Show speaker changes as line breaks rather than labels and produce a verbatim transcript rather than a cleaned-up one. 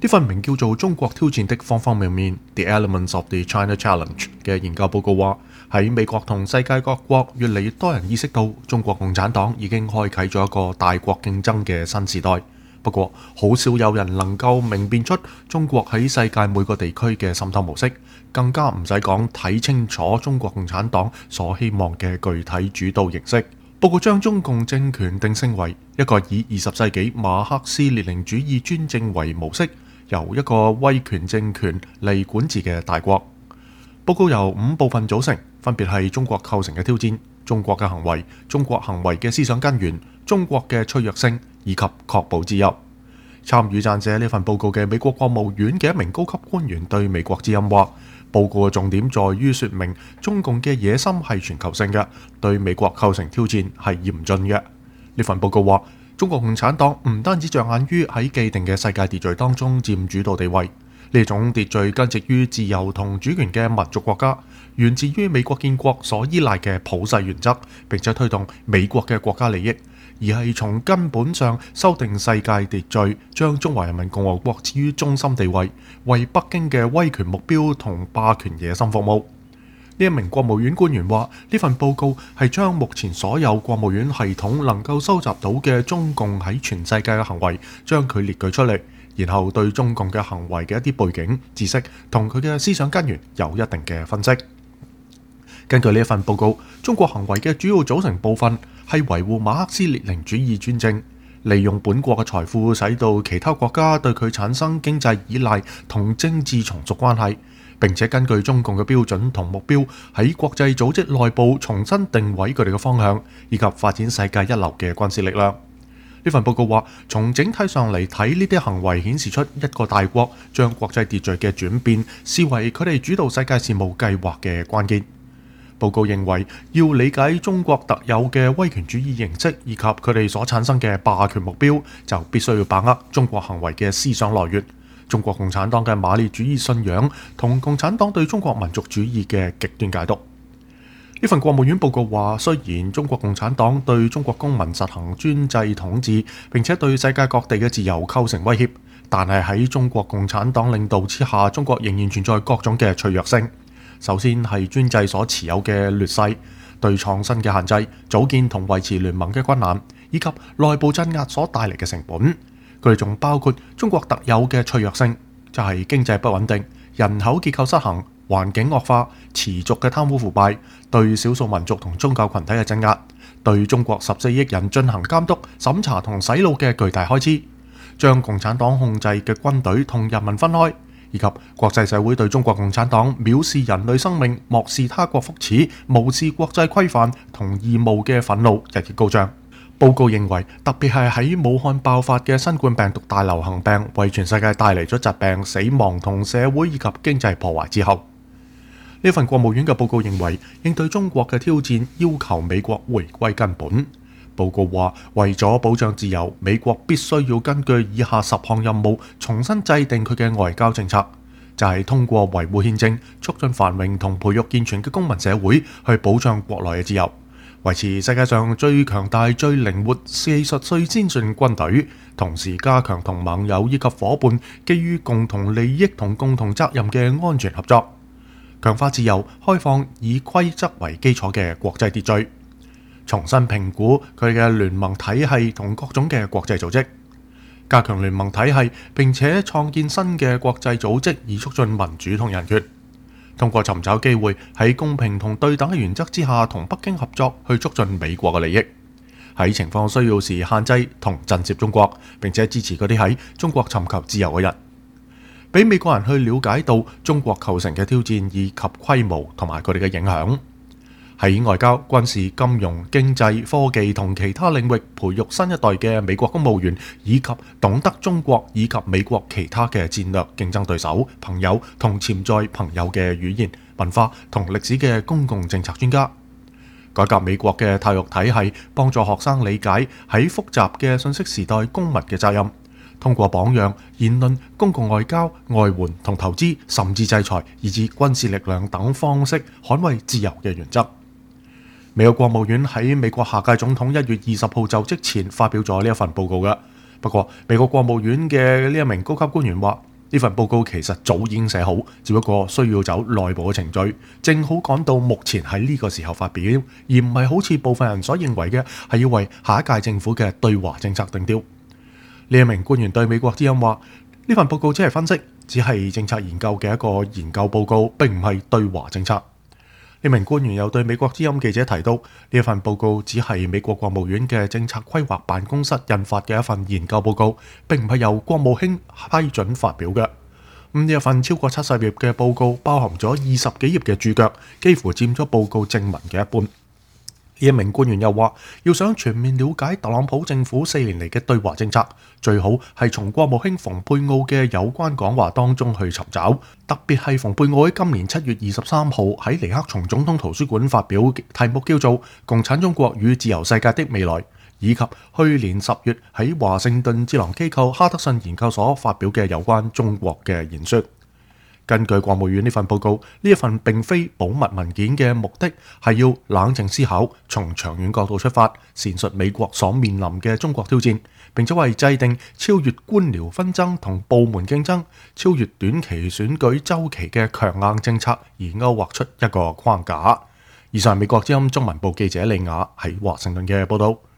呢份名叫做《中國挑戰的方方面面 The Elements of the China Challenge》嘅研究報告話，喺美國同世界各國越嚟越多人意識到中國共產黨已經開啟咗一個大國競爭嘅新時代。不過，好少有人能夠明辨出中國喺世界每個地區嘅滲透模式，更加唔使講睇清楚中國共產黨所希望嘅具體主導形式。報告將中共政權定性為一個以二十世紀馬克思列寧主義專政為模式，由一個威權政權嚟管治嘅大國。報告由五部分組成，分別係中國構成嘅挑戰、中國嘅行為、中國行為嘅思想根源、中國嘅脆弱性以及確保自由。參與撰寫呢份報告嘅美國國務院嘅一名高級官員對美國之音話：報告嘅重點在於說明中共嘅野心係全球性嘅，對美國構成挑戰係嚴峻嘅。呢份報告話，中國共產黨唔單止着眼於喺既定嘅世界秩序當中佔主導地位，呢種秩序根植於自由同主權嘅民族國家，源自於美國建國所依賴嘅普世原則，並且推動美國嘅國家利益，而係從根本上修訂世界秩序，將中華人民共和國置於中心地位，為北京嘅威權目標同霸權野心服務。呢一名國務院官員話：呢份報告係將目前所有國務院系統能夠收集到嘅中共喺全世界嘅行為，將佢列舉出嚟，然後對中共嘅行為嘅一啲背景、知識同佢嘅思想根源有一定嘅分析。根據呢一份報告，中國行為嘅主要組成部分係維護馬克思列寧主義專政，利用本國嘅財富使到其他國家對佢產生經濟依賴同政治從屬關係，並且根據中共嘅標準同目標喺國際組織內部重新定位佢哋嘅方向，以及發展世界一流嘅軍事力量。呢份報告話，從整體上嚟睇，呢啲行為顯示出一個大國將國際秩序嘅轉變視為佢哋主導世界事務計劃嘅關鍵。報告認為，要理解中國特有嘅威權主義形式以及佢哋所產生嘅霸權目標，就必須要把握中國行為嘅思想來源、中國共產黨嘅馬列主義信仰同共產黨對中國民族主義嘅極端解讀。呢份國務院報告話，雖然中國共產黨對中國公民實行專制統治，並且對世界各地嘅自由構成威脅，但係喺中國共產黨領導之下，中國仍然存在各種嘅脆弱性。首先係專制所持有嘅劣勢、對創新嘅限制、組建同維持聯盟嘅困難，以及內部鎮壓所帶嚟嘅成本。佢哋仲包括中國特有嘅脆弱性，就係經濟不穩定、人口結構失衡、環境惡化、持續嘅貪污腐敗、對少數民族同宗教群體嘅鎮壓、對中國十四億人進行監督、審查同洗腦嘅巨大開支、將共產黨控制嘅軍隊同人民分開，以及國際社會對中國共產黨藐視人類生命、漠視他國福祉、無視國際規範同義務嘅憤怒日益高漲。報告認為，特別係喺武漢爆發嘅新冠病毒大流行病為全世界帶嚟咗疾病、死亡同社會以及經濟破壞之後，呢份國務院嘅報告認為，應對中國嘅挑戰要求美國回歸根本。報告話，為咗保障自由，美國必須要根據以下十項任務重新制定佢嘅外交政策，就係通過維護憲政、促進繁榮同培育健全嘅公民社會，去保障國內嘅自由，維持世界上最強大、最靈活、技術最先進軍隊，同時加強同盟友以及夥伴基於共同利益同共同責任嘅安全合作，強化自由、開放以規則為基礎嘅國際秩序，重新評估佢嘅聯盟體系同各種嘅國際組織，加強聯盟體系，並且創建新嘅國際組織以促進民主同人權，通過尋找機會喺公平同對等嘅原則之下同北京合作，去促進美國嘅利益，喺情況需要時限制同震懾中國，並且支持嗰啲喺中國尋求自由嘅人，俾美國人去了解到中國構成嘅挑戰以及規模同埋佢哋嘅影響。喺外交、軍事、金融、經濟、科技同其他領域培育新一代嘅美國公務員，以及懂得中國以及美國其他嘅戰略競爭對手、朋友同潛在朋友嘅語言、文化同歷史嘅公共政策專家。改革美國嘅教育體系，幫助學生理解喺複雜嘅信息時代公民嘅責任，通過榜樣、言論、公共外交、外援同投資，甚至制裁以至軍事力量等方式捍衛自由嘅原則。美國國務院喺美國下屆總統一月二十號就職前發表咗呢一份報告嘅。不過，美國國務院嘅呢一名高級官員話， 呢份報告其實早已經寫好，只不過需要走內部嘅程序，正好趕到目前喺呢個時候發表，而唔係好似部分人所認為嘅係要為下一屆政府嘅對華政策定調。呢一名官員對美國之音話：呢份報告只係分析，只係政策研究嘅一個研究報告，並唔係對華政策。呢名官員又對美國之音記者提到，呢一份報告只係美國國務院嘅政策規劃辦公室印發嘅一份研究報告，並唔係由國務卿批准發表嘅。咁呢一份超過七十頁嘅報告，包含咗二十幾頁嘅註腳，幾乎佔咗報告正文嘅一半。呢一名官員又話，要想全面了解特朗普政府四年嚟嘅對華政策，最好係從國務卿蓬佩奧嘅有關講話當中去尋找，特別係蓬佩奧喺今年七月二十三號喺尼克松總統圖書館發表題目叫做《共產中國與自由世界的未來》，以及去年十月喺華盛頓智囊機構哈德遜研究所發表嘅有關中國嘅言說。根據國務院呢份報告，呢一份並非保密文件嘅目的係要冷靜思考，從長遠角度出發，闡述美國所面臨嘅中國挑戰，並且為制定超越官僚紛爭同部門競爭、超越短期選舉週期嘅強硬政策而勾畫出一個框架。以上係美國之音中文部記者李雅喺華盛頓嘅報道。